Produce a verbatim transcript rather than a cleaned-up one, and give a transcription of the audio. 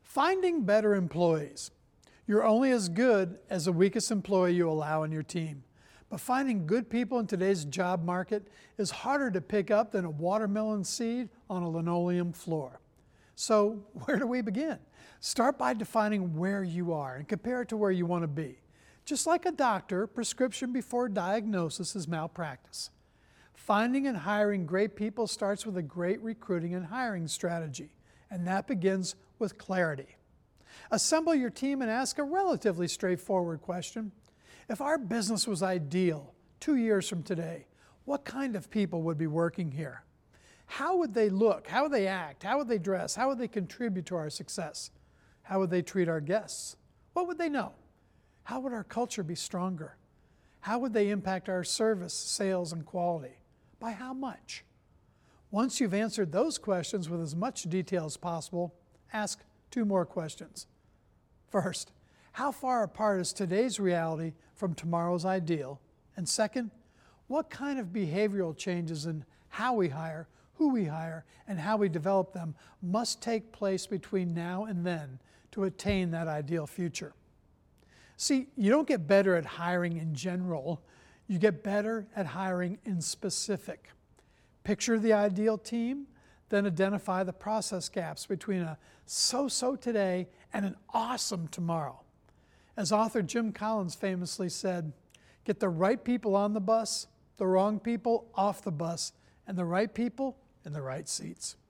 Finding better employees. You're only as good as the weakest employee you allow in your team. But finding good people in today's job market is harder to pick up than a watermelon seed on a linoleum floor. So where do we begin? Start by defining where you are and compare it to where you want to be. Just like a doctor, prescription before diagnosis is malpractice. Finding and hiring great people starts with a great recruiting and hiring strategy, and that begins with clarity. Assemble your team and ask a relatively straightforward question. If our business was ideal two years from today, what kind of people would be working here? How would they look? How would they act? How would they dress? How would they contribute to our success? How would they treat our guests? What would they know? How would our culture be stronger? How would they impact our service, sales, and quality? By how much? Once you've answered those questions with as much detail as possible, ask two more questions. First, how far apart is today's reality from tomorrow's ideal? And second, what kind of behavioral changes in how we hire, who we hire, and how we develop them must take place between now and then to attain that ideal future? See, you don't get better at hiring in general, you get better at hiring in specific. Picture the ideal team, then identify the process gaps between a so-so today and an awesome tomorrow. As author Jim Collins famously said, get the right people on the bus, the wrong people off the bus, and the right people in the right seats.